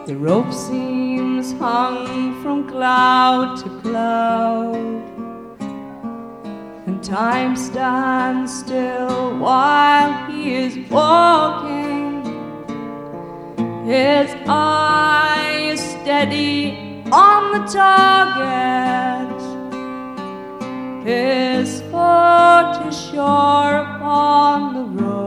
The rope seems hung from cloud to cloud, and time stands still while he is walking. His eye is steady on the target, his foot is sure upon the road.